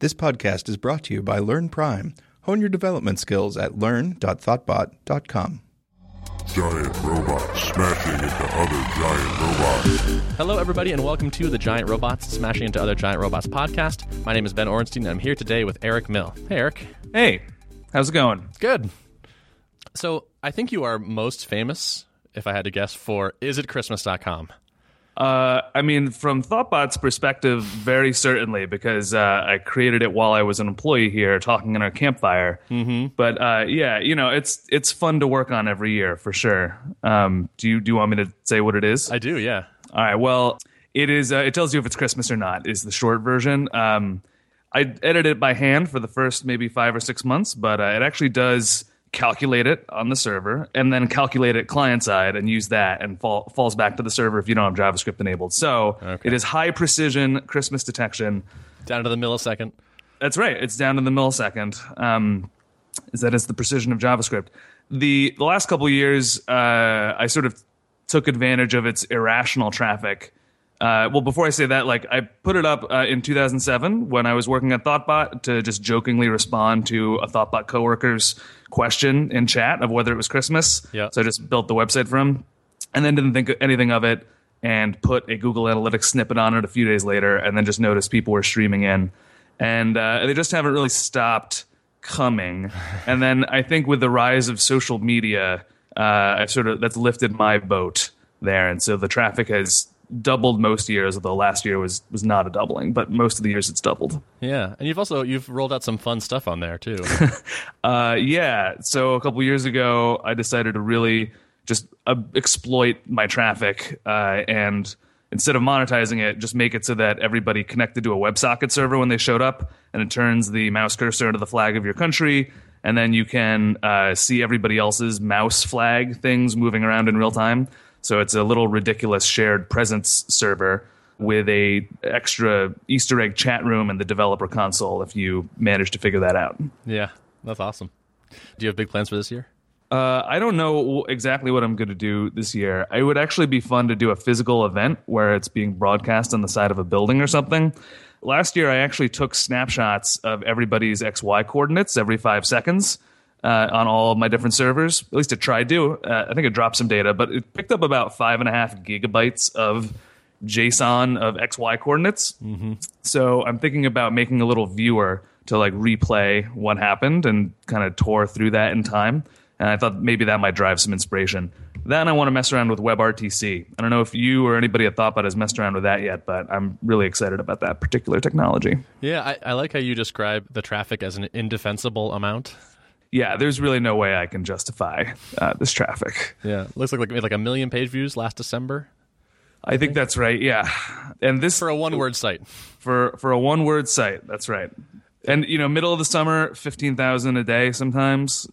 This podcast is brought to you by Learn Prime. Hone your development skills at learn.thoughtbot.com. Giant robots smashing into other giant robots. Hello, everybody, and welcome to the Giant Robots Smashing into Other Giant Robots podcast. My name is Ben Orenstein, and I'm here today with Eric Mill. Hey, Eric. Hey, how's it going? Good. So, I think you are most famous, if I had to guess, for isitchristmas.com. I mean, from Thoughtbot's perspective, very certainly, because I created it while I was an employee here, talking in our campfire. Mm-hmm. But yeah, you know, it's fun to work on every year for sure. Do you want me to say what it is? I do, yeah. All right. Well, it is. It tells you if it's Christmas or not. Is the short version. I edited it by hand for the first maybe 5 or 6 months, but it actually does calculate it on the server and then calculate it client side and use that and falls back to the server if you don't have JavaScript enabled. So It is high precision Christmas detection. Down to the millisecond. That's right. It's down to the millisecond. That is the precision of JavaScript. The last couple of years, I sort of took advantage of its irrational traffic. Well, before I say that, like I put it up in 2007 when I was working at Thoughtbot to just jokingly respond to a Thoughtbot coworker's question in chat of whether it was Christmas. Yeah. So I just built the website for him and then didn't think anything of it and put a Google Analytics snippet on it a few days later and then just noticed people were streaming in. And they just haven't really stopped coming. And then I think with the rise of social media, that's lifted my boat there. And so the traffic has doubled most years, although last year was not a doubling, but most of the years it's doubled. Yeah, and you've rolled out some fun stuff on there too. Yeah, so a couple years ago, I decided to really just exploit my traffic and instead of monetizing it, just make it so that everybody connected to a WebSocket server when they showed up, and it turns the mouse cursor into the flag of your country, and then you can see everybody else's mouse flag things moving around in real time. So it's a little ridiculous shared presence server with a extra Easter egg chat room in the developer console if you manage to figure that out. Yeah, that's awesome. Do you have big plans for this year? I don't know exactly what I'm going to do this year. It would actually be fun to do a physical event where it's being broadcast on the side of a building or something. Last year, I actually took snapshots of everybody's XY coordinates every 5 seconds. On all of my different servers, at least it tried to. I think it dropped some data, but it picked up about 5.5 gigabytes of JSON of XY coordinates. Mm-hmm. So I'm thinking about making a little viewer to like replay what happened and kind of tore through that in time. And I thought maybe that might drive some inspiration. Then I want to mess around with WebRTC. I don't know if you or anybody at Thoughtbot has messed around with that yet, but I'm really excited about that particular technology. Yeah, I like how you describe the traffic as an indefensible amount. Yeah, there's really no way I can justify this traffic. Yeah, looks like a 1 million page views last December. I think that's right. Yeah, and this for a one-word site. For a one-word site, that's right. And you know, middle of the summer, 15,000 a day sometimes.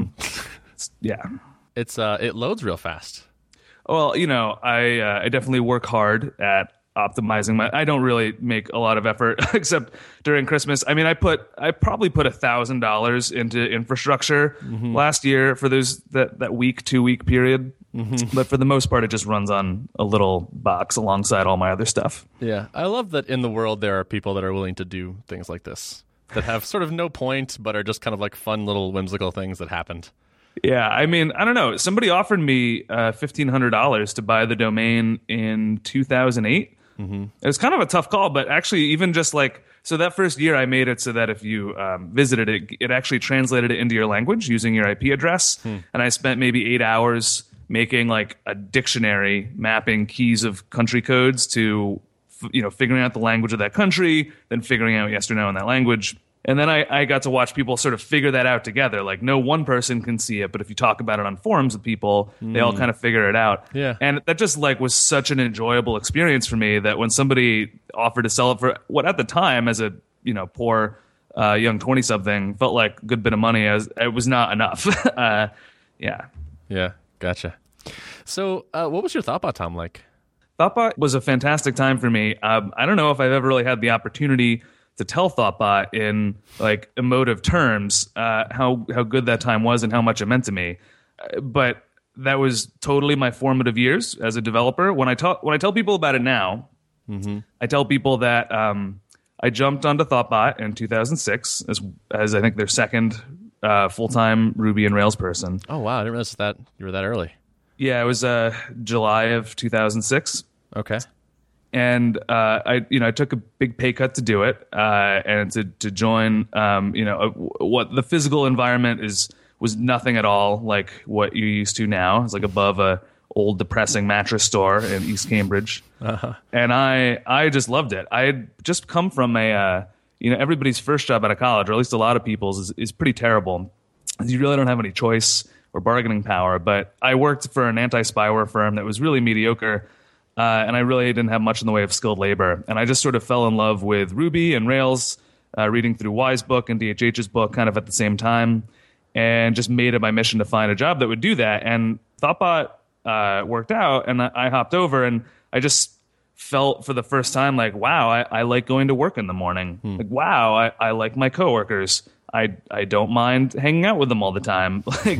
Yeah, it loads real fast. Well, you know, I definitely work hard at optimizing I don't really make a lot of effort except during Christmas. I mean, I probably put $1,000 into infrastructure last year for that week, 2 week period. Mm-hmm. But for the most part, it just runs on a little box alongside all my other stuff. Yeah. I love that in the world, there are people that are willing to do things like this that have sort of no point, but are just kind of like fun little whimsical things that happened. Yeah, I mean, I don't know. Somebody offered me $1,500 to buy the domain in 2008. Mm-hmm. It was kind of a tough call, but actually even just like, so that first year I made it so that if you visited it, it actually translated it into your language using your IP address. And I spent maybe 8 hours making like a dictionary mapping keys of country codes to, figuring out the language of that country, then figuring out yes or no in that language. And then I got to watch people sort of figure that out together. Like no one person can see it, but if you talk about it on forums with people, they all kind of figure it out. Yeah. And that just like was such an enjoyable experience for me that when somebody offered to sell it for what at the time as a poor young 20-something felt like a good bit of money, as it was not enough. Yeah. Yeah. Gotcha. So what was your Thoughtbot time like? Thoughtbot was a fantastic time for me. I don't know if I've ever really had the opportunity to tell Thoughtbot in like emotive terms how good that time was and how much it meant to me. But that was totally my formative years as a developer. When I tell people about it now, I tell people that I jumped onto Thoughtbot in 2006 as I think their second full-time Ruby and Rails person. Oh, wow. I didn't realize that you were that early. Yeah, it was July of 2006. Okay. And I took a big pay cut to do it, and to join, what the physical environment was nothing at all like what you're used to now. It's like above a old depressing mattress store in East Cambridge, and I just loved it. I had just come from everybody's first job out of college, or at least a lot of people's, is pretty terrible. You really don't have any choice or bargaining power. But I worked for an anti-spyware firm that was really mediocre. And I really didn't have much in the way of skilled labor. And I just sort of fell in love with Ruby and Rails, reading through Y's book and DHH's book kind of at the same time, and just made it my mission to find a job that would do that. And Thoughtbot worked out, and I hopped over, and I just felt for the first time like, wow, I like going to work in the morning. Like, wow, I like my coworkers. I don't mind hanging out with them all the time. Like,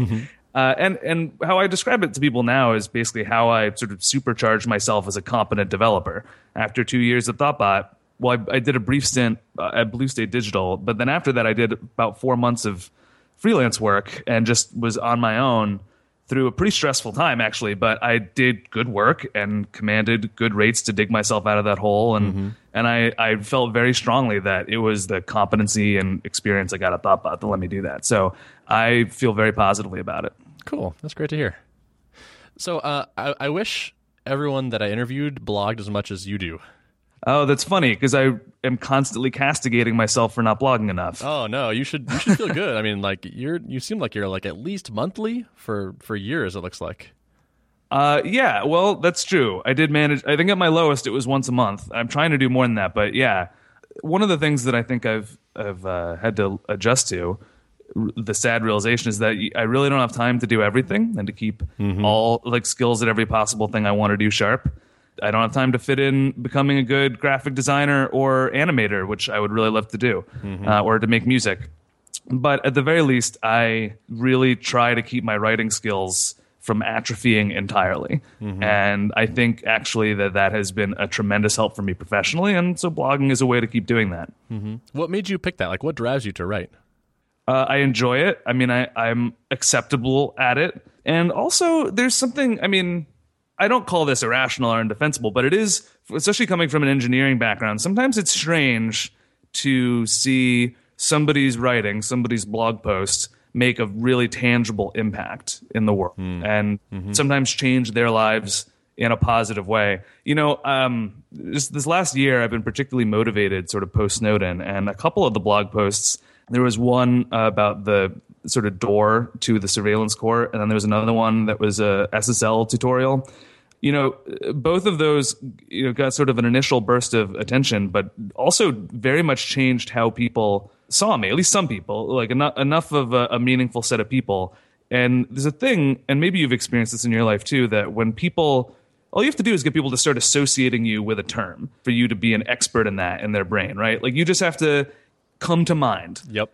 and how I describe it to people now is basically how I sort of supercharged myself as a competent developer. After 2 years at Thoughtbot, well, I did a brief stint at Blue State Digital, but then after that, I did about 4 months of freelance work and just was on my own through a pretty stressful time, actually. But I did good work and commanded good rates to dig myself out of that hole. And I felt very strongly that it was the competency and experience I got at Thoughtbot that let me do that. So I feel very positively about it. Cool. That's great to hear. So I wish everyone that I interviewed blogged as much as you do. Oh, that's funny, because I am constantly castigating myself for not blogging enough. Oh no, you should feel good. I mean, like you seem like you're like at least monthly for years. It looks like. Yeah, well, that's true. I did manage. I think at my lowest, it was once a month. I'm trying to do more than that, but yeah, one of the things that I think I've had to adjust to, the sad realization, is that I really don't have time to do everything and to keep all like skills at every possible thing I want to do sharp. I don't have time to fit in becoming a good graphic designer or animator, which I would really love to do, or to make music. But at the very least, I really try to keep my writing skills from atrophying entirely. And I think actually that has been a tremendous help for me professionally. And so blogging is a way to keep doing that. What made you pick that? Like, what drives you to write? I enjoy it. I mean, I'm acceptable at it. And also there's something, I mean, I don't call this irrational or indefensible, but it is, especially coming from an engineering background, sometimes it's strange to see somebody's writing, somebody's blog post make a really tangible impact in the world and sometimes change their lives in a positive way. You know, this last year, I've been particularly motivated sort of post-Snowden, and a couple of the blog posts, there was one about the sort of door to the surveillance court, and then there was another one that was a SSL tutorial. You know, both of those, you know, got sort of an initial burst of attention, but also very much changed how people saw me, at least some people, like enough of a meaningful set of people. And there's a thing, and maybe you've experienced this in your life too, that when people, all you have to do is get people to start associating you with a term for you to be an expert in that in their brain, right? Like you just have to come to mind. Yep.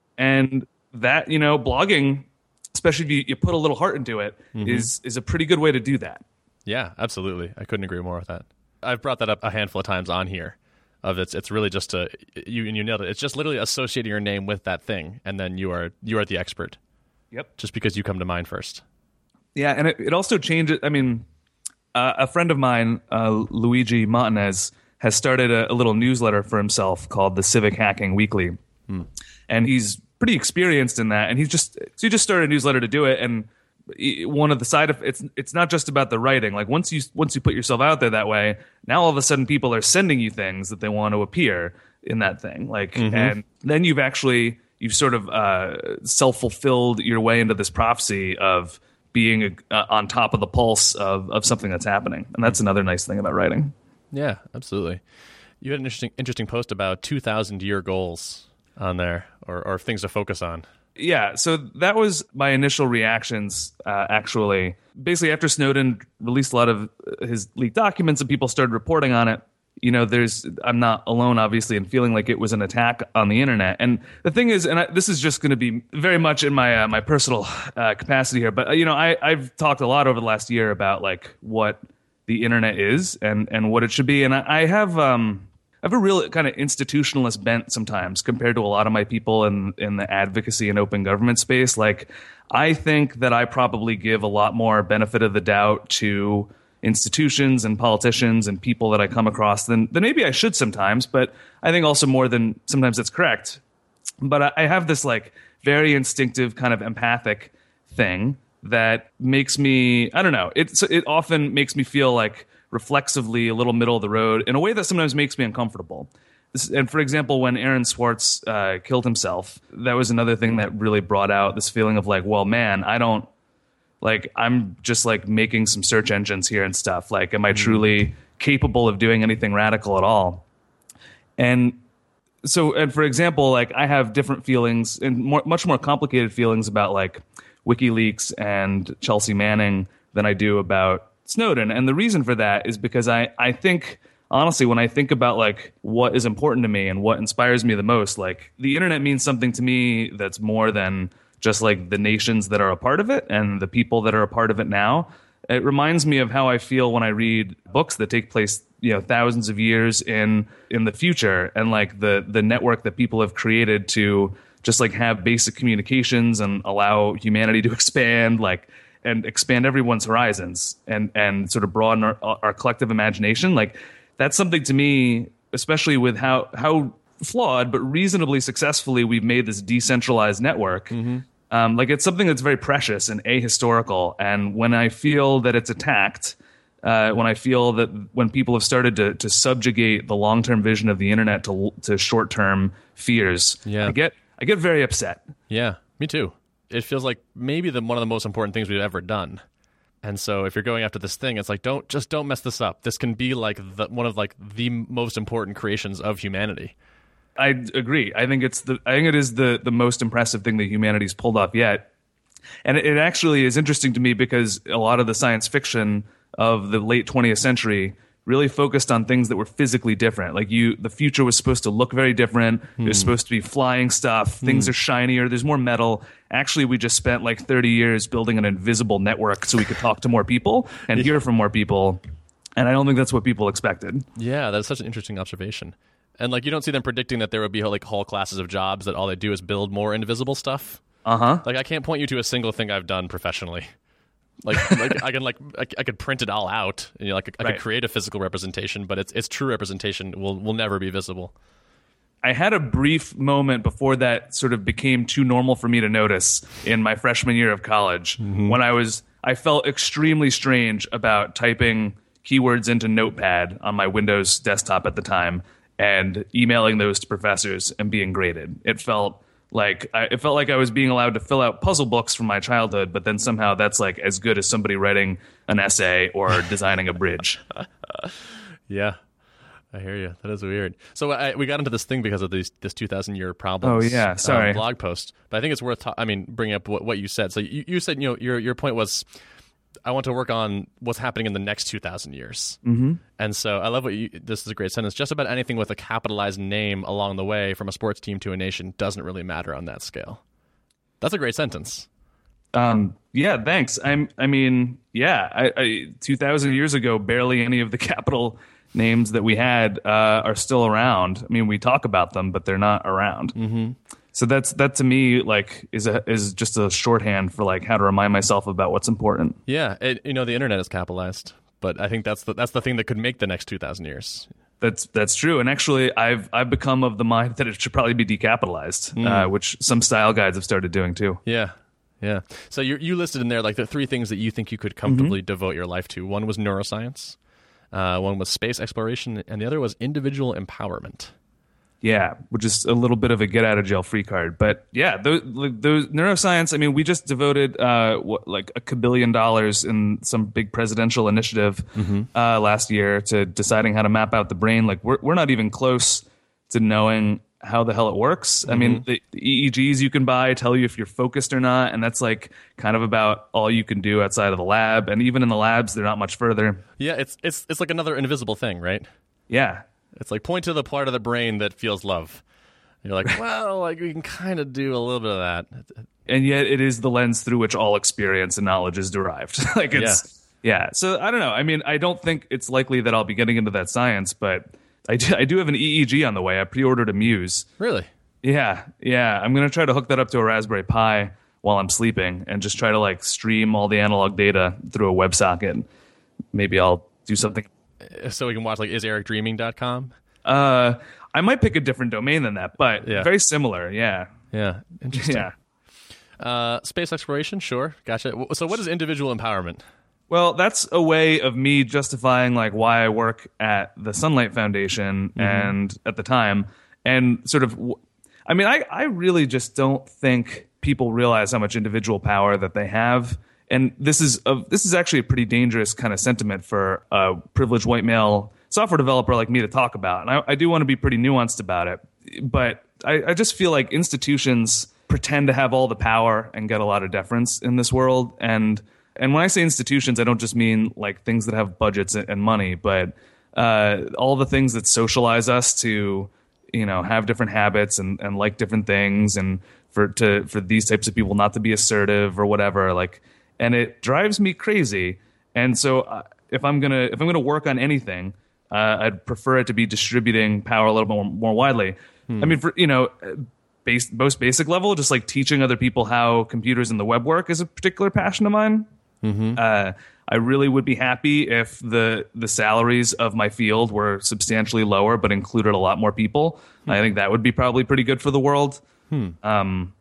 And that, you know, blogging, especially if you put a little heart into it, is a pretty good way to do that. Yeah, absolutely. I couldn't agree more with that. I've brought that up a handful of times on here. It's really just you nailed it. It's just literally associating your name with that thing, and then you are the expert. Yep. Just because you come to mind first. Yeah, and it also changes. I mean, a friend of mine, Luigi Montanez, has started a little newsletter for himself called the Civic Hacking Weekly, and he's pretty experienced in that. And he just started a newsletter to do it, and one of the side effects, it's not just about the writing. Like once you put yourself out there that way, now all of a sudden people are sending you things that they want to appear in that thing. Like, and then you've sort of self-fulfilled your way into this prophecy of being on top of the pulse of something that's happening. And that's another nice thing about writing. Yeah, absolutely. You had an interesting post about 2,000-year goals on there, or things to focus on. Yeah, so that was my initial reactions, actually. Basically, after Snowden released a lot of his leaked documents and people started reporting on it, you know, I'm not alone, obviously, in feeling like it was an attack on the internet. And the thing is, this is just going to be very much in my my personal capacity here, but, you know, I've talked a lot over the last year about, like, what the internet is and what it should be. And I have have a real kind of institutionalist bent sometimes compared to a lot of my people in the advocacy and open government space. Like, I think that I probably give a lot more benefit of the doubt to institutions and politicians and people that I come across than maybe I should sometimes, but I think also more than sometimes that's correct. But I have this like very instinctive kind of empathic thing that makes me, I don't know, it often makes me feel like reflexively a little middle of the road in a way that sometimes makes me uncomfortable. And for example, when Aaron Swartz killed himself, that was another thing that really brought out this feeling of like, well, man, I'm just like making some search engines here and stuff. Like, am I truly capable of doing anything radical at all? And for example, like I have different feelings and much more complicated feelings about like WikiLeaks and Chelsea Manning than I do about Snowden. And the reason for that is because I think, honestly, when I think about like what is important to me and what inspires me the most, like the internet means something to me that's more than just like the nations that are a part of it and the people that are a part of it now. It reminds me of how I feel when I read books that take place, thousands of years in the future, and like the network that people have created to just like have basic communications and allow humanity to expand, like, and expand everyone's horizons and sort of broaden our collective imagination. Like, that's something to me, especially with how flawed but reasonably successfully we've made this decentralized network. Like, it's something that's very precious and ahistorical. And when I feel that it's attacked, when I feel that when people have started to subjugate the long-term vision of the internet to short-term fears, I get very upset. Yeah, me too. It feels like maybe one of the most important things we've ever done. And so if you're going after this thing, it's like, don't mess this up. This can be like one of like the most important creations of humanity. I agree. I think it is the most impressive thing that humanity's pulled off yet. And it actually is interesting to me because a lot of the science fiction of the late 20th century really focused on things that were physically different. Like the future was supposed to look very different. There's supposed to be flying stuff. Things are shinier. There's more metal. Actually, we just spent like 30 years building an invisible network so we could talk to more people and hear from more people. And I don't think that's what people expected. Yeah, that's such an interesting observation. And like, you don't see them predicting that there would be like whole classes of jobs that all they do is build more invisible stuff. Like, I can't point you to a single thing I've done professionally. Like I could print it all out. And, I could create a physical representation, but its true representation will never be visible. I had a brief moment before that sort of became too normal for me to notice in my freshman year of college when I felt extremely strange about typing keywords into Notepad on my Windows desktop at the time and emailing those to professors and being graded. It felt like I was being allowed to fill out puzzle books from my childhood, but then somehow that's like as good as somebody writing an essay or designing a bridge. Yeah, I hear you. That is weird. So we got into this thing because of this 2,000-year problem. Oh yeah, sorry. Blog post, but I think it's worth bringing up what you said. So you said your point was, I want to work on what's happening in the next 2,000 years. And so I love this is a great sentence. Just about anything with a capitalized name along the way, from a sports team to a nation, doesn't really matter on that scale. That's a great sentence. Yeah, thanks. I 2,000 years ago, barely any of the capital names that we had are still around. I mean, we talk about them, but they're not around. So that to me like is just a shorthand for like how to remind myself about what's important. Yeah, the internet is capitalized, but I think that's the thing that could make the next 2,000 years. That's true, and actually, I've become of the mind that it should probably be decapitalized, which some style guides have started doing too. Yeah. So you listed in there like the three things that you think you could comfortably devote your life to. One was neuroscience, one was space exploration, and the other was individual empowerment. Yeah, which is a little bit of a get out of jail free card. But yeah, those neuroscience, I mean, we just devoted like $1 billion in some big presidential initiative last year to deciding how to map out the brain. Like we're not even close to knowing how the hell it works. I mean, the EEGs you can buy tell you if you're focused or not, and that's like kind of about all you can do outside of the lab. And even in the labs, they're not much further. Yeah, it's like another invisible thing, right? Yeah. It's like point to the part of the brain that feels love. You're like, well, like we can kind of do a little bit of that. And yet it is the lens through which all experience and knowledge is derived. Yeah. So I don't know. I mean, I don't think it's likely that I'll be getting into that science, but I do have an EEG on the way. I pre-ordered a Muse. Really? Yeah. I'm going to try to hook that up to a Raspberry Pi while I'm sleeping and just try to like stream all the analog data through a WebSocket. Maybe I'll do something. So we can watch like isericdreaming.com? I might pick a different domain than that, but very similar. Yeah. Yeah. Interesting. Yeah. Space exploration, sure. Gotcha. So what is individual empowerment? Well, that's a way of me justifying like why I work at the Sunlight Foundation and at the time, and sort of, I mean, I really just don't think people realize how much individual power that they have, and this is actually a pretty dangerous kind of sentiment for a privileged white male software developer like me to talk about, and I do want to be pretty nuanced about it, but I just feel like institutions pretend to have all the power and get a lot of deference in this world, and when I say institutions, I don't just mean like things that have budgets and money, but all the things that socialize us to, you know, have different habits and like different things, and for these types of people not to be assertive or whatever. Like, and it drives me crazy. And so if I'm gonna work on anything, I'd prefer it to be distributing power a little bit more widely. I mean, for, you know, most basic level, just like teaching other people how computers and the web work is a particular passion of mine. I really would be happy if the salaries of my field were substantially lower, but included a lot more people. I think that would be probably pretty good for the world. Why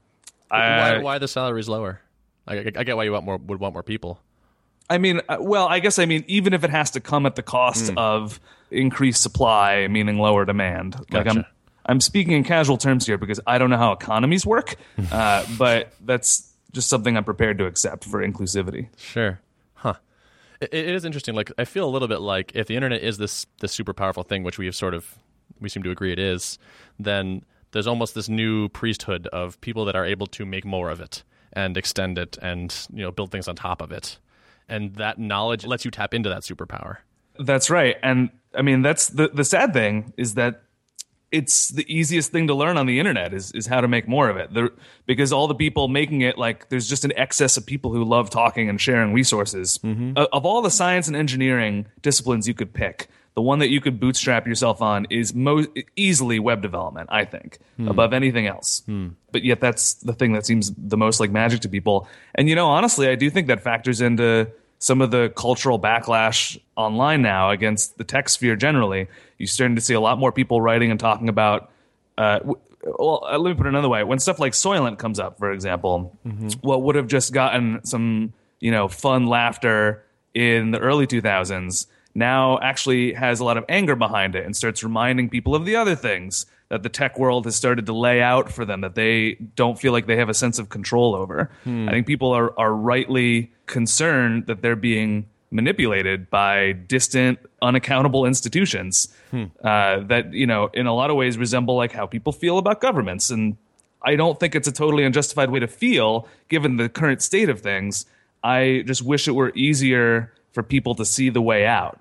the salaries lower? I get why you would want more people. I mean, I guess even if it has to come at the cost of increased supply, meaning lower demand. Gotcha. Like I'm speaking in casual terms here because I don't know how economies work, but that's just something I'm prepared to accept for inclusivity. Sure. Huh. It is interesting. Like, I feel a little bit like if the internet is this super powerful thing, which we seem to agree it is, then there's almost this new priesthood of people that are able to make more of it and extend it and, you know, build things on top of it. And that knowledge lets you tap into that superpower. That's right. And I mean, that's the sad thing is that it's the easiest thing to learn on the internet is how to make more of it. Because all the people making it, like, there's just an excess of people who love talking and sharing resources. Of all the science and engineering disciplines you could pick, the one that you could bootstrap yourself on is most easily web development, I think, above anything else. But yet that's the thing that seems the most like magic to people. And, you know, honestly, I do think that factors into some of the cultural backlash online now against the tech sphere generally. You're starting to see a lot more people writing and talking about, let me put it another way. When stuff like Soylent comes up, for example, what would have just gotten some, you know, fun laughter in the early 2000s now actually has a lot of anger behind it and starts reminding people of the other things that the tech world has started to lay out for them that they don't feel like they have a sense of control over. I think people are rightly concerned that they're being manipulated by distant, unaccountable institutions that, you know, in a lot of ways resemble like how people feel about governments. And I don't think it's a totally unjustified way to feel given the current state of things. I just wish it were easier for people to see the way out.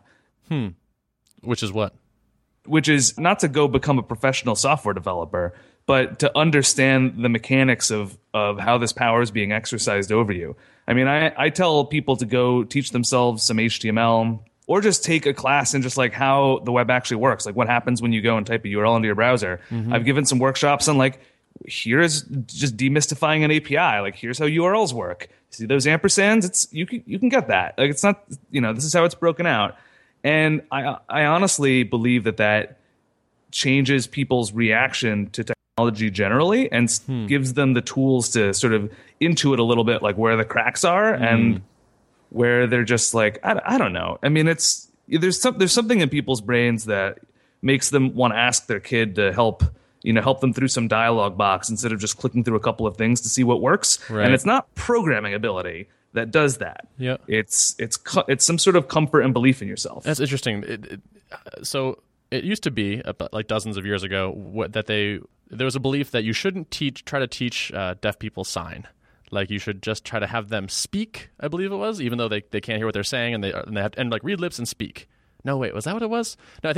Which is what? Which is not to go become a professional software developer, but to understand the mechanics of how this power is being exercised over you. I mean, I tell people to go teach themselves some HTML or just take a class in just like how the web actually works, like what happens when you go and type a URL into your browser. I've given some workshops on like, here's just demystifying an API. Like, here's how URLs work. See those ampersands? You can get that. Like, it's not, you know, this is how it's broken out. And I honestly believe that changes people's reaction to technology generally and gives them the tools to sort of intuit a little bit like where the cracks are and where they're just like, I don't know. I mean, there's something in people's brains that makes them want to ask their kid to help them through some dialogue box instead of just clicking through a couple of things to see what works. Right. And it's not programming ability that does that. Yeah, it's some sort of comfort and belief in yourself. That's interesting. So it used to be about like dozens of years ago that there was a belief that you shouldn't try to teach deaf people sign. Like, you should just try to have them speak, I believe it was, even though they can't hear what they're saying, and they have and like read lips and speak. No, wait, was that what it was? No,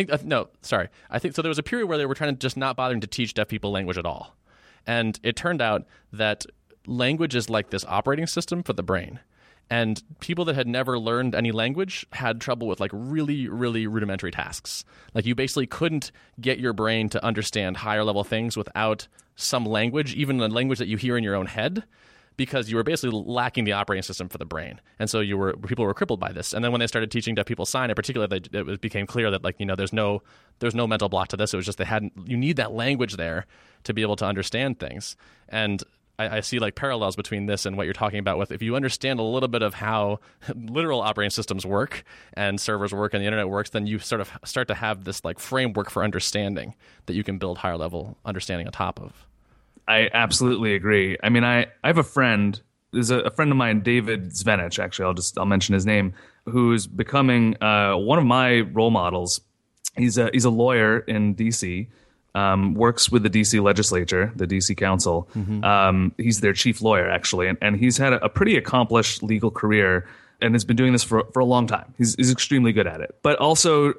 I think so. There was a period where they were trying to just not bothering to teach deaf people language at all, and it turned out that language is like this operating system for the brain. And people that had never learned any language had trouble with like really, really rudimentary tasks. Like you basically couldn't get your brain to understand higher level things without some language, even a language that you hear in your own head, because you were basically lacking the operating system for the brain. And so people were crippled by this. And then when they started teaching deaf people sign, in particular, it became clear that there's no mental block to this. It was just you need that language there to be able to understand things. And I see like parallels between this and what you're talking about with if you understand a little bit of how literal operating systems work and servers work and the internet works, then you sort of start to have this like framework for understanding that you can build higher level understanding on top of. I absolutely agree. I mean, I have a friend, there's a friend of mine, David Zvenich, actually, I'll mention his name, who's becoming one of my role models. He's a lawyer in DC. Works with the DC legislature, the DC council. He's their chief lawyer, actually, and he's had a pretty accomplished legal career and has been doing this for a long time. He's extremely good at it, but also,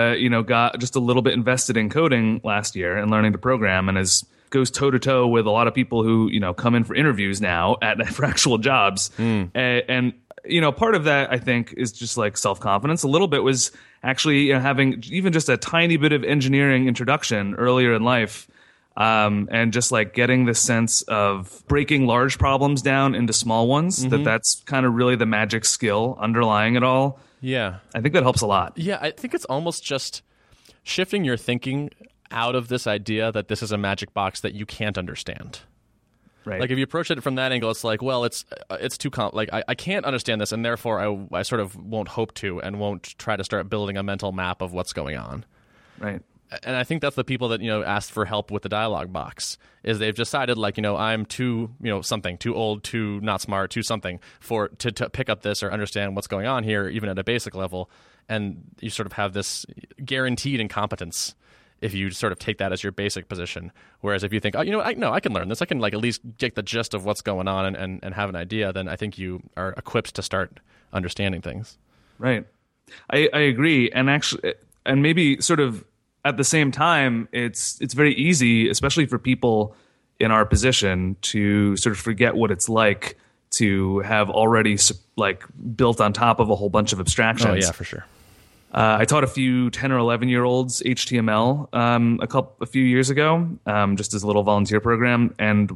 got just a little bit invested in coding last year and learning to program, and goes toe to toe with a lot of people who, come in for interviews now for actual jobs. And part of that, I think, is just like self-confidence. A little bit was actually having even just a tiny bit of engineering introduction earlier in life, and just like getting the sense of breaking large problems down into small ones, that's kind of really the magic skill underlying it all. Yeah. I think that helps a lot. Yeah, I think it's almost just shifting your thinking out of this idea that this is a magic box that you can't understand. Right. Like if you approach it from that angle, it's like, well, it's too I can't understand this, and therefore I sort of won't hope to and won't try to start building a mental map of what's going on. Right. And I think that's the people that asked for help with the dialogue box, is they've decided like I'm too something, too old, too not smart, too something to pick up this or understand what's going on here, even at a basic level, and you sort of have this guaranteed incompetence if you sort of take that as your basic position. Whereas if you think, I can learn this, I can like at least get the gist of what's going on and have an idea, then I think you are equipped to start understanding things. Right. I agree. And actually, and maybe sort of at the same time, it's very easy, especially for people in our position, to sort of forget what it's like to have already like built on top of a whole bunch of abstractions. Oh yeah, for sure. I taught a few 10 or 11-year-olds HTML a few years ago, just as a little volunteer program. And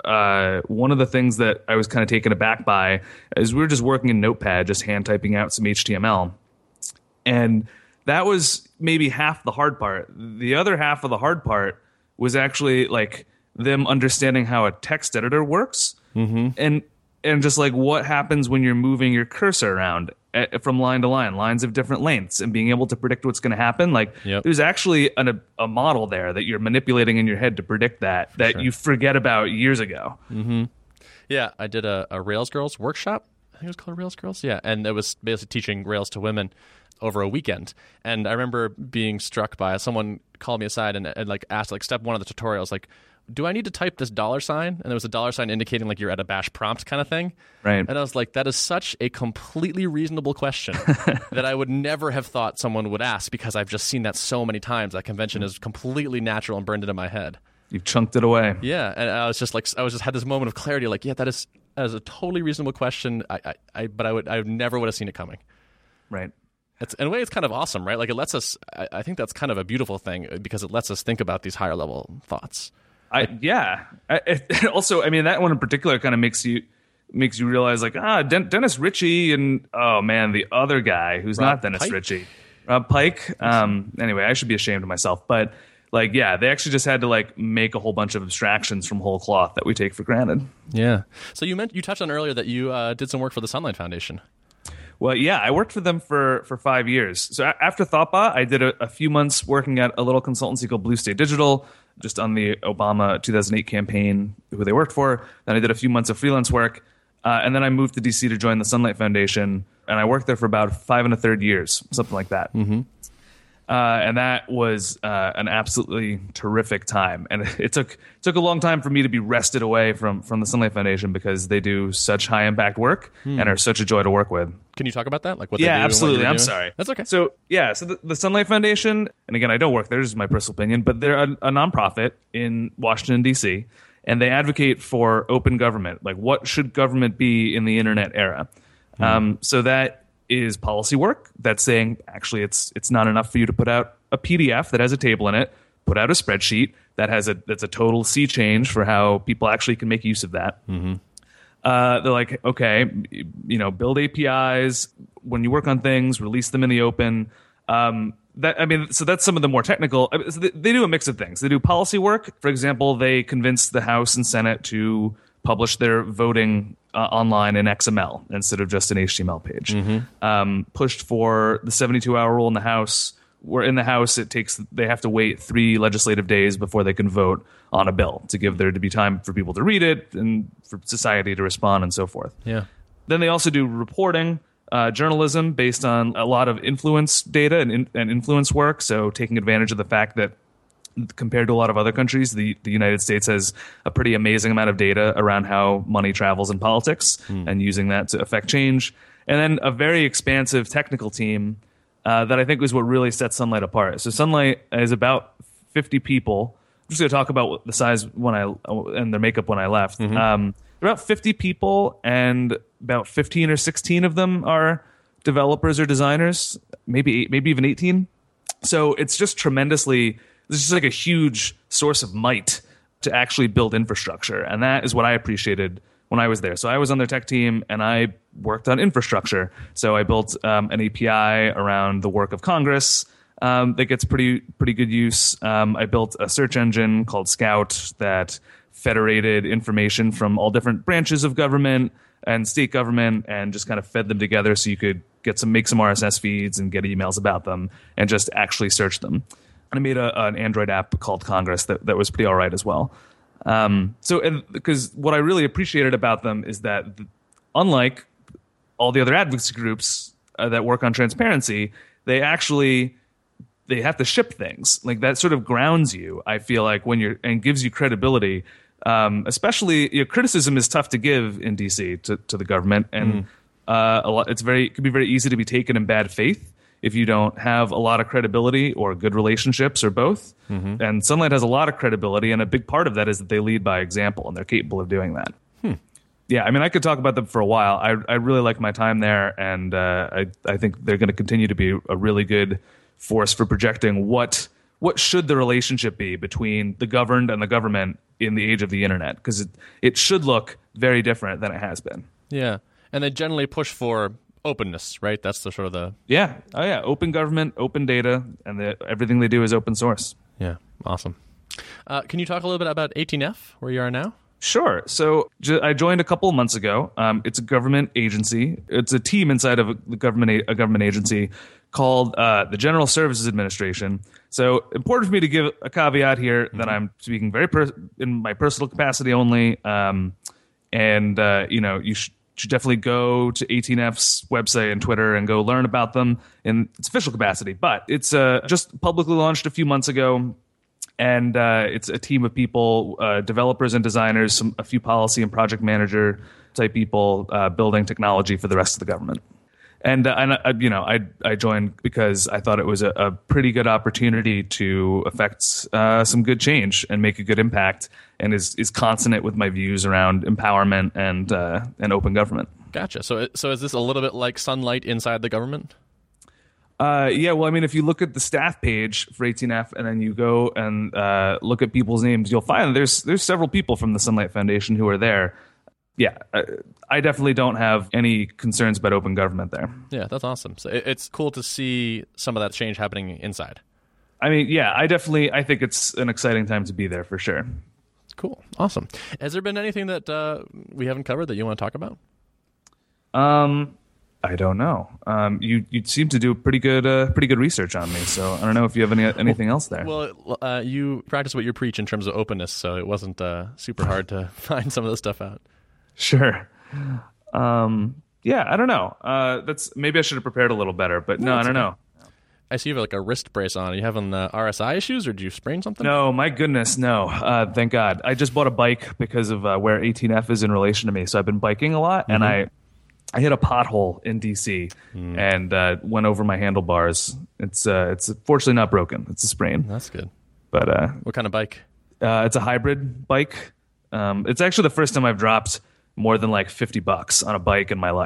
one of the things that I was kind of taken aback by is we were just working in Notepad, just hand typing out some HTML. And that was maybe half the hard part. The other half of the hard part was actually like them understanding how a text editor works, and just like what happens when you're moving your cursor around from line to line, lines of different lengths, and being able to predict what's going to happen. Like there's actually a model there that you're manipulating in your head to predict that sure. you forget about years ago. Yeah, I did a Rails Girls workshop. I think it was called Rails Girls. Yeah, and it was basically teaching Rails to women over a weekend. And I remember being struck by someone called me aside and like asked, like, step one of the tutorials, like, do I need to type this $sign? And there was a $sign indicating like you're at a bash prompt kind of thing. Right. And I was like, that is such a completely reasonable question that I would never have thought someone would ask, because I've just seen that so many times. That convention is completely natural and burned into my head. You've chunked it away. Yeah. And I was just had this moment of clarity. Like, yeah, that is a totally reasonable question. But I never would have seen it coming. Right. In a way, it's kind of awesome, right? Like it lets us, I think that's kind of a beautiful thing, because it lets us think about these higher level thoughts. Also, I mean, that one in particular kind of makes you realize, like, Dennis Ritchie and, oh man, the other guy who's Rob not Dennis Pike? Ritchie, Rob Pike. Anyway, I should be ashamed of myself, but like, yeah, they actually just had to like make a whole bunch of abstractions from whole cloth that we take for granted. Yeah. So you touched on earlier that you did some work for the Sunlight Foundation. Well, yeah, I worked for them for 5 years. So after ThoughtBot, I did a few months working at a little consultancy called Blue State Digital, just on the Obama 2008 campaign, who they worked for. Then I did a few months of freelance work. And then I moved to DC to join the Sunlight Foundation. And I worked there for about 5 1/3 years, something like that. And that was an absolutely terrific time. And it took a long time for me to be wrested away from the Sunlight Foundation, because they do such high impact work and are such a joy to work with. Can you talk about that? Like what they do? Yeah, and what absolutely. you're I'm doing? sorry. That's okay. So the Sunlight Foundation, and again, I don't work there, this is my personal opinion, but they're a nonprofit in Washington, D.C., and they advocate for open government. Like, what should government be in the internet era? So that is policy work. That's saying actually it's not enough for you to put out a PDF that has a table in it, put out a spreadsheet that's a total sea change for how people actually can make use of that. They're like, okay, build APIs when you work on things, release them in the open. So that's some of the more technical. They do a mix of things. They do policy work. For example, they convinced the House and Senate to publish their voting online in XML instead of just an HTML page. Pushed for the 72-hour rule in the House. Where in the House, they have to wait 3 legislative days before they can vote on a bill to give there to be time for people to read it and for society to respond and so forth. Yeah. Then they also do reporting, journalism based on a lot of influence data and influence work. So taking advantage of the fact that compared to a lot of other countries, the United States has a pretty amazing amount of data around how money travels in politics and using that to affect change. And then a very expansive technical team that I think was what really sets Sunlight apart. So Sunlight is about 50 people. I'm just going to talk about the size and their makeup when I left. About 50 people, and about 15 or 16 of them are developers or designers, maybe even 18. So it's just tremendously. This is like a huge source of might to actually build infrastructure, and that is what I appreciated when I was there. So I was on their tech team, and I worked on infrastructure. So I built an API around the work of Congress that gets pretty good use. I built a search engine called Scout that federated information from all different branches of government and state government and just kind of fed them together so you could make some RSS feeds and get emails about them and just actually search them. And I made an Android app called Congress that was pretty all right as well. Because what I really appreciated about them is that unlike all the other advocacy groups that work on transparency, they have to ship things. Like that sort of grounds you, I feel like, and gives you credibility. Especially criticism is tough to give in DC to the government, and it could be very easy to be taken in bad faith if you don't have a lot of credibility or good relationships or both. And Sunlight has a lot of credibility, and a big part of that is that they lead by example, and they're capable of doing that. Yeah, I mean, I could talk about them for a while. I really like my time there, and I think they're going to continue to be a really good force for projecting what should the relationship be between the governed and the government in the age of the internet, because it should look very different than it has been. Yeah, and they generally push for openness, right? That's the sort of the... Yeah. Oh, yeah. Open government, open data, and everything they do is open source. Yeah. Awesome. Can you talk a little bit about 18F, where you are now? Sure. So I joined a couple of months ago. It's a government agency. It's a team inside of a government agency called the General Services Administration. So important for me to give a caveat here that I'm speaking very in my personal capacity only. You should definitely go to 18F's website and Twitter and go learn about them in its official capacity. But it's just publicly launched a few months ago, and it's a team of people, developers and designers, a few policy and project manager type people building technology for the rest of the government. And I joined because I thought it was a pretty good opportunity to affect some good change and make a good impact, and is consonant with my views around empowerment and open government. Gotcha. So is this a little bit like Sunlight inside the government? Yeah. Well, I mean, if you look at the staff page for 18F and then you go and look at people's names, you'll find there's several people from the Sunlight Foundation who are there. Yeah, I definitely don't have any concerns about open government there. Yeah, that's awesome. So it's cool to see some of that change happening inside. I mean, yeah, I think it's an exciting time to be there for sure. Cool. Awesome. Has there been anything that we haven't covered that you want to talk about? I don't know. You seem to do pretty good research on me, so I don't know if you have anything else there. Well, you practice what you preach in terms of openness, so it wasn't super hard to find some of this stuff out. Sure. Yeah, I don't know. Maybe I should have prepared a little better, but no, I don't know. I see you have like a wrist brace on. Are you having RSI issues, or did you sprain something? No, my goodness, no. Thank God. I just bought a bike because of where 18F is in relation to me. So I've been biking a lot, and I hit a pothole in DC and went over my handlebars. It's fortunately not broken. It's a sprain. That's good. But what kind of bike? It's a hybrid bike. It's actually the first time I've dropped more than like $50 on a bike in my life.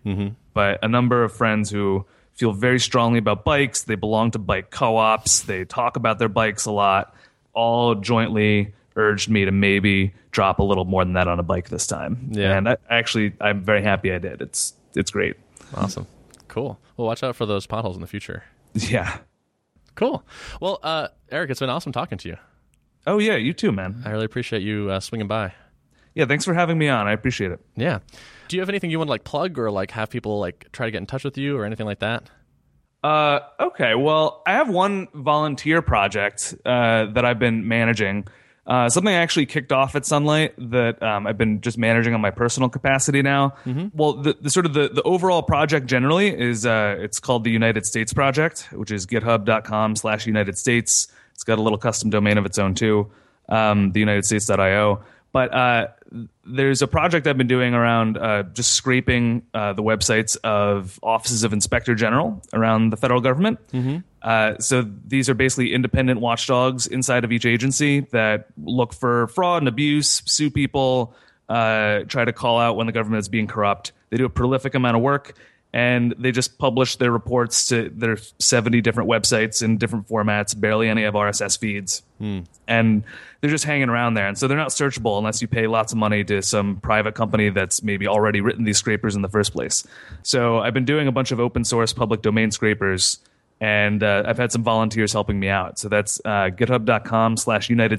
but a number of friends who feel very strongly about bikes. They belong to bike co-ops. They talk about their bikes a lot. All jointly urged me to maybe drop a little more than that on a bike this time. Yeah. And I'm very happy I did. It's great. Awesome. Cool. Well, watch out for those potholes in the future. Yeah. Cool. Well, Eric, it's been awesome talking to you. Oh, yeah. You too, man. I really appreciate you swinging by. Yeah. Thanks for having me on. I appreciate it. Yeah. Do you have anything you want to like plug or like have people like try to get in touch with you or anything like that? Okay. Well, I have one volunteer project that I've been managing. Something I actually kicked off at Sunlight that I've been just managing on my personal capacity now. Well, the sort of the overall project generally is it's called the United States Project, which is github.com/United States. It's got a little custom domain of its own too, theunitedstates.io. But there's a project I've been doing around just scraping the websites of offices of Inspector General around the federal government. So these are basically independent watchdogs inside of each agency that look for fraud and abuse, sue people, try to call out when the government is being corrupt. They do a prolific amount of work, and they just publish their reports to their 70 different websites in different formats. Barely any have RSS feeds. And they're just hanging around there. And so they're not searchable unless you pay lots of money to some private company that's maybe already written these scrapers in the first place. So I've been doing a bunch of open source public domain scrapers, and I've had some volunteers helping me out. So that's github.com/United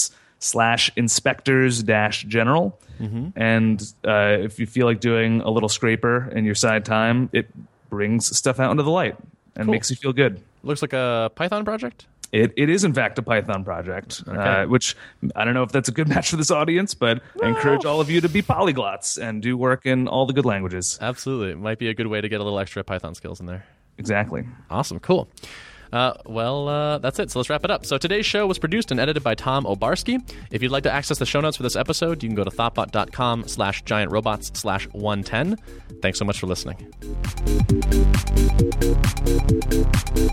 States/inspectors-general. And if you feel like doing a little scraper in your side time, it brings stuff out into the light and makes you feel good. Looks like a Python project? It is, in fact, a Python project, which I don't know if that's a good match for this audience, but I encourage all of you to be polyglots and do work in all the good languages. Absolutely. It might be a good way to get a little extra Python skills in there. Exactly. Awesome. Cool. That's it. So let's wrap it up. So today's show was produced and edited by Tom Obarski. If you'd like to access the show notes for this episode, you can go to thoughtbot.com/giantrobots/110. Thanks so much for listening.